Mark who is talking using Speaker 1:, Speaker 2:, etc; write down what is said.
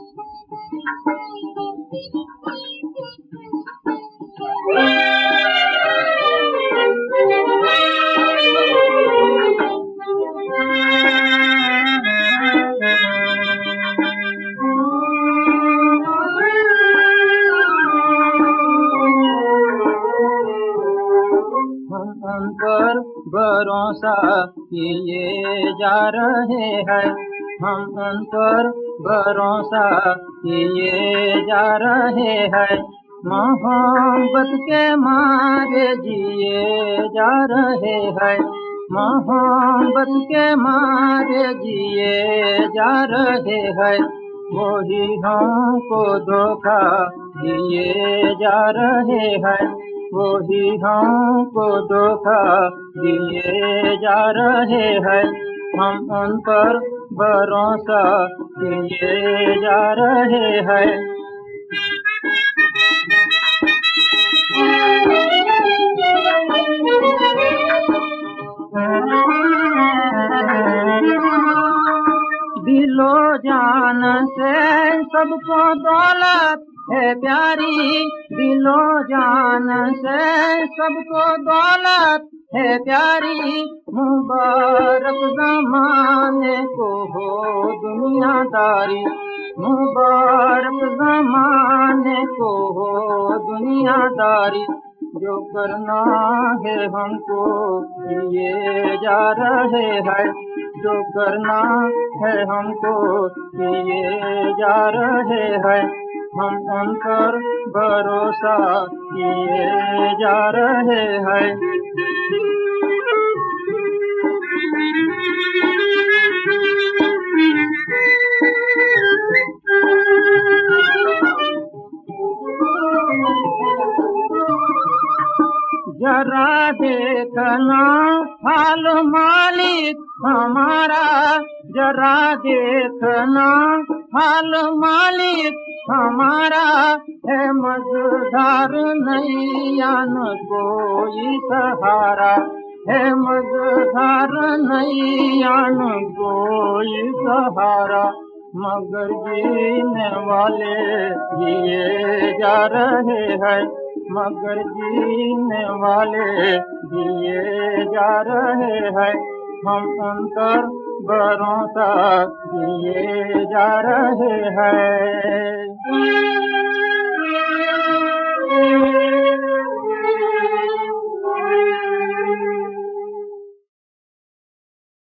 Speaker 1: हम पर भरोसा किए जा रहे हैं, हम उन पर भरोसा किए जा रहे हैं। मोहब्बत के मारे जिए जा रहे हैं, मोहब्बत के मारे जिए जा रहे हैं। वही हमको धोखा दिए जा रहे हैं, वही हमको धोखा दिए जा रहे हैं। हम उन पर भरोसा किए जा रहे हैं। दिलो जान से सबको दौलत है प्यारी, दिलो जान से सबको दौलत है प्यारी। मुबारक ज़माने को हो दुनियादारी, मुबारक ज़माने को हो दुनियादारी। जो करना है हमको किए जा रहे हैं, जो करना है हमको किए जा रहे हैं। हम उन पर भरोसा किए जा रहे हैं। जरा देखना हाल मालिक हमारा, जरा देखना हाल मालिक हमारा। है मझधार नैया न कोई सहारा, है मझधार नैया न कोई सहारा। मगर जीने वाले जिए जा रहे हैं, मगर जीने वाले जिए जा रहे हैं। हम उन पर भरोसा किए जा रहे हैं।